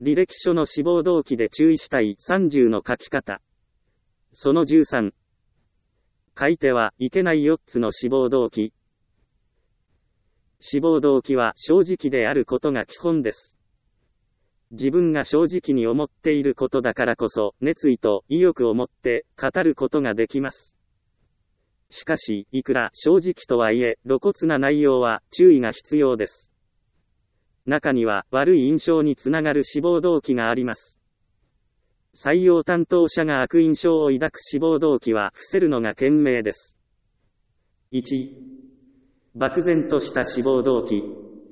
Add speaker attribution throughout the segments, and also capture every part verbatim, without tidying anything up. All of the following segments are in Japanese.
Speaker 1: 履歴書の志望動機で注意したいさんじゅうの書き方。そのじゅうさん。書いてはいけないよっつの志望動機。志望動機は正直であることが基本です。自分が正直に思っていることだからこそ、熱意と意欲を持って語ることができます。しかし、いくら正直とはいえ、露骨な内容は注意が必要です。中には悪い印象につながる志望動機があります。採用担当者が悪印象を抱く志望動機は伏せるのが賢明です。いち、漠然とした志望動機。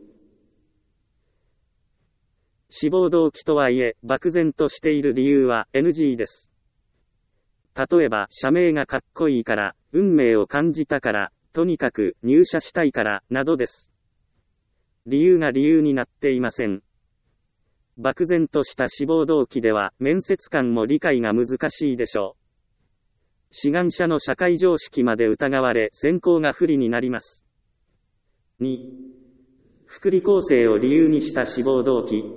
Speaker 1: 志望動機とはいえ、漠然としている理由は エヌジー です。例えば、社名がかっこいいから、運命を感じたから、とにかく入社したいから、などです。理由が理由になっていません。漠然とした志望動機では、面接官も理解が難しいでしょう。志願者の社会常識まで疑われ、選考が不利になります。に、福利厚生を理由にした志望動機。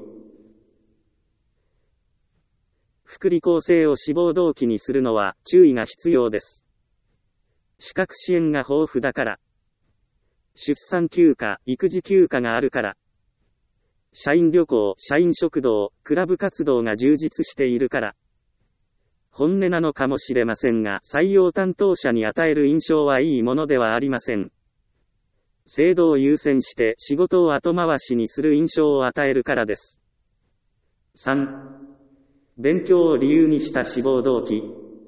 Speaker 1: 福利厚生を志望動機にするのは注意が必要です。資格支援が豊富だから。出産休暇、育児休暇があるから。社員旅行、社員食堂、クラブ活動が充実しているから。本音なのかもしれませんが、採用担当者に与える印象はいいものではありません。制度を優先して仕事を後回しにする印象を与えるからです。さん、勉強を理由にした志望動機。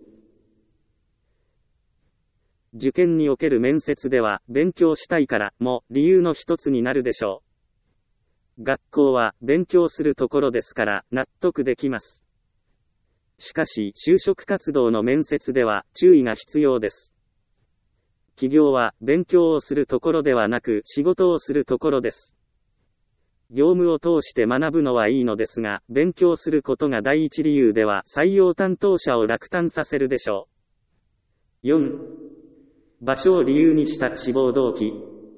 Speaker 1: 受験における面接では、勉強したいからも理由の一つになるでしょう。学校は勉強するところですから納得できます。しかし、就職活動の面接では注意が必要です。企業は勉強をするところではなく仕事をするところです。業務を通して学ぶのはいいのですが、勉強することが第一理由では採用担当者を落胆させるでしょう。よん、場所を理由にした志望動機。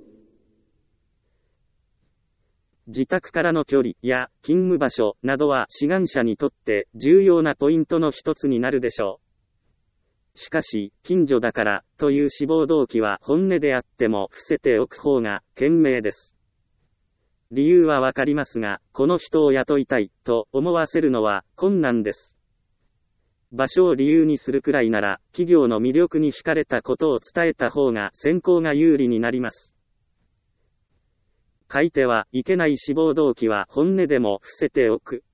Speaker 1: 自宅からの距離や勤務場所などは志願者にとって重要なポイントの一つになるでしょう。しかし、近所だからという志望動機は本音であっても伏せておく方が賢明です。理由はわかりますが、この人を雇いたいと思わせるのは困難です。場所を理由にするくらいなら、企業の魅力に惹かれたことを伝えた方が選考が有利になります。書いてはいけない志望動機は本音でも伏せておく。